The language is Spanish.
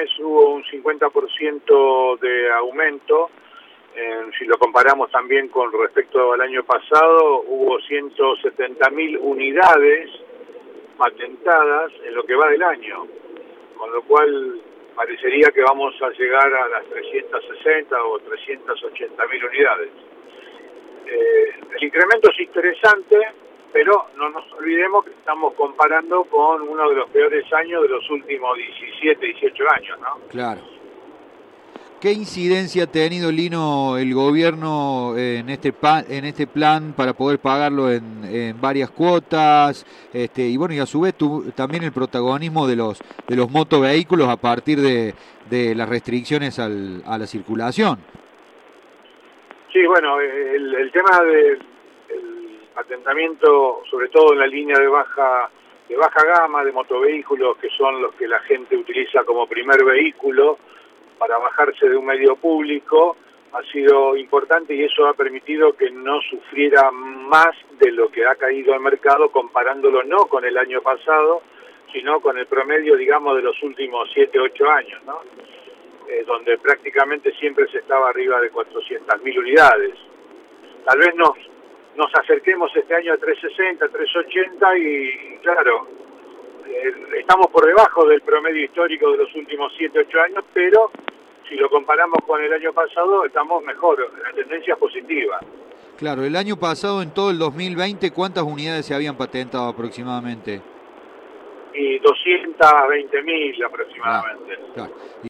mes hubo un 50% de aumento. Si lo comparamos también con respecto al año pasado, hubo 170.000 unidades patentadas en lo que va del año, con lo cual parecería que vamos a llegar a las 360 o 380.000 unidades. El incremento es interesante, pero no nos olvidemos que estamos comparando con uno de los peores años de los últimos 17, 18 años, ¿no? Claro. ¿Qué incidencia ha tenido, Lino, el gobierno en este plan para poder pagarlo en varias cuotas? Y bueno, y a su vez también el protagonismo de los motovehículos a partir de las restricciones a la circulación. Sí, bueno, el tema del patentamiento, sobre todo en la línea de baja gama de motovehículos, que son los que la gente utiliza como primer vehículo para bajarse de un medio público, ha sido importante y eso ha permitido que no sufriera más de lo que ha caído al mercado, comparándolo no con el año pasado, sino con el promedio, digamos, de los últimos 7, 8 años, ¿no? Donde prácticamente siempre se estaba arriba de 400.000 unidades. Tal vez nos acerquemos este año a 360, 380 y claro, estamos por debajo del promedio histórico de los últimos 7, 8 años, pero si lo comparamos con el año pasado, estamos mejor, la tendencia es positiva. Claro, el año pasado, en todo el 2020, ¿cuántas unidades se habían patentado aproximadamente? Y 220.000 aproximadamente. Claro.